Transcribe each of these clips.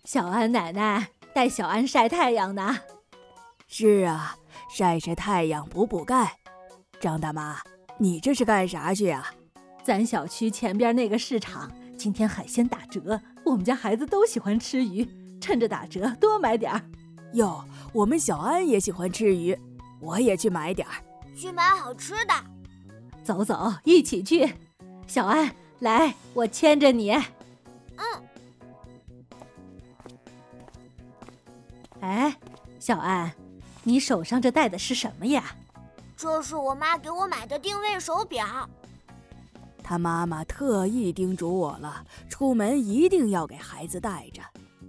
小安奶奶带小安晒太阳呢。 是啊，晒晒太阳补补钙。张大妈，你这是干啥去啊？ 咱小区前边那个市场今天海鲜打折，我们家孩子都喜欢吃鱼，趁着打折多买点儿。 哟，我们小安也喜欢吃鱼，我也去买点儿。 去买好吃的。 走走，一起去。小安，来，我牵着你。哎，小安，你手上这戴的是什么呀？ 这是我妈给我买的定位手表。 他妈妈特意叮嘱我了，出门一定要给孩子带着。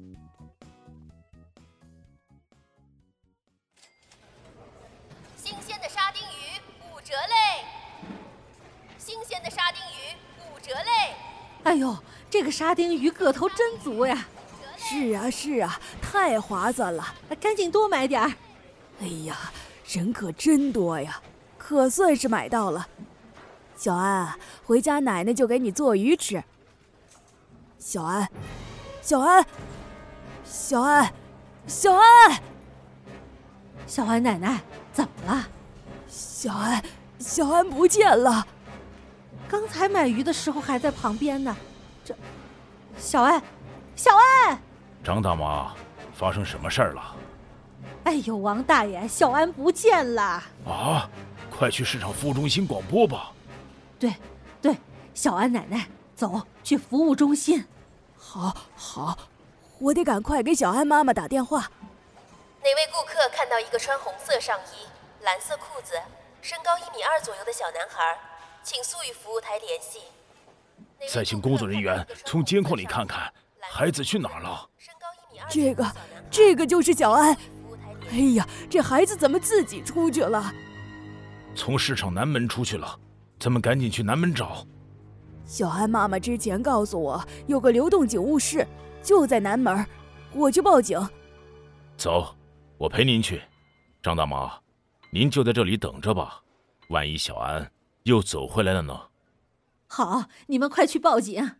新鲜的沙丁鱼5折嘞！新鲜的沙丁鱼5折嘞！ 哎呦，这个沙丁鱼个头真足呀！ 是啊是啊，太划算了， 赶紧多买点儿。 哎呀，人可真多呀，可算是买到了。小安，回家奶奶就给你做鱼吃。小安，小安，小安，小安， 小安奶奶，怎么了？ 小安不见了。 刚才买鱼的时候还在旁边呢。这，小安，小安！ 张大妈，发生什么事儿了？ 哎呦，王大爷，小安不见了！ 啊，快去市场服务中心广播吧。 对，小安奶奶，走去服务中心。 好，我得赶快给小安妈妈打电话。 哪位顾客看到一个穿红色上衣、蓝色裤子、身高1.2米左右的小男孩，请速与服务台联系。 再请工作人员从监控里看看孩子去哪儿了。 这个就是小安。哎呀，这孩子怎么自己出去了？ 从市场南门出去了，咱们赶紧去南门找。 小安妈妈之前告诉我有个流动警务室，就在南门，我去报警。 走，我陪您去。张大妈，您就在这里等着吧，万一小安又走回来了呢？ 好，你们快去报警。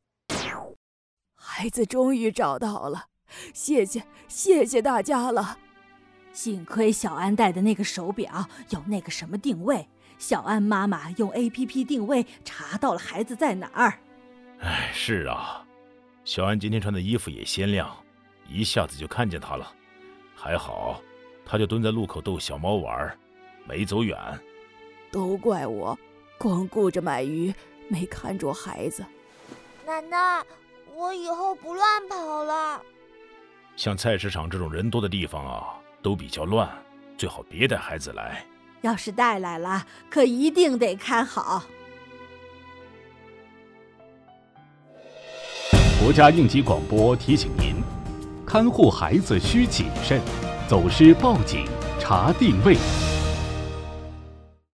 孩子终于找到了，谢谢大家了。 幸亏小安戴的那个手表有那个什么定位，小安妈妈用 APP 定位查到了孩子在哪儿。 哎，是啊，小安今天穿的衣服也鲜亮，一下子就看见他了。还好，他就蹲在路口逗小猫玩，没走远。 都怪我，光顾着买鱼，没看住孩子。 奶奶，我以后不乱跑了。 像菜市场这种人多的地方啊，都比较乱，最好别带孩子来。 要是带来了，可一定得看好。 国家应急广播提醒您：看护孩子需谨慎，走失报警，查定位。